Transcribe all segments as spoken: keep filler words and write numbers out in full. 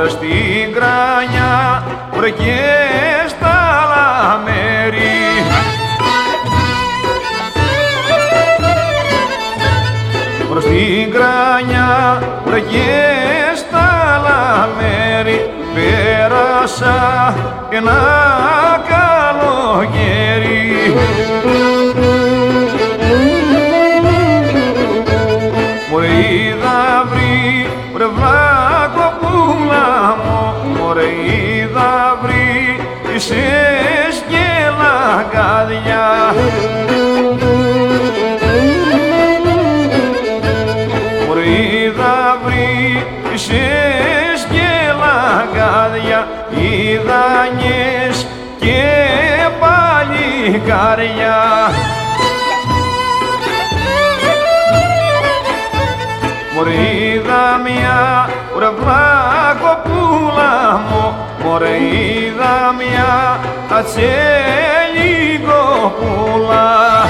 μωρέ στην κρανιά, βρε και στα άλλα μέρη. Μωρέ στην κρανιά, βρε και στα άλλα μέρη, πέρασα ένα καλοκαίρι. Μωρέ είδα βρει, βρε βλάκοπούλα μου, μωρέ είδα βρει ίσες και λαγκάδια. Μωρέ είδα βρει ίσες και λαγκάδια, είδανιες και παλικάρια. Μωρέ είδα μια βρε βλάκοπούλα μου, μωρέ είδα μια ατσέλικοπούλα.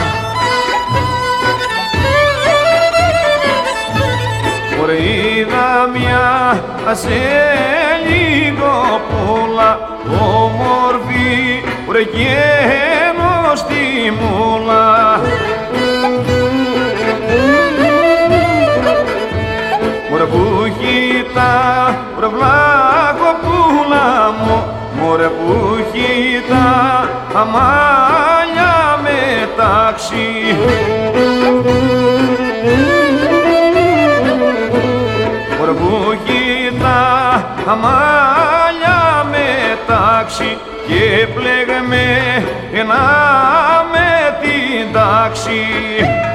Μωρέ είδα μια ατσέλικοπούλα, όμορφη βρε και γνωστή μούλα. Μωρέ που χύτα, βρε βλάκοπούλα μου, μωρέ που χύτα αμάλια μετάξι. Μωρέ που χύτα αμάλια μετάξι και πλέγμε ένα με την τάξη.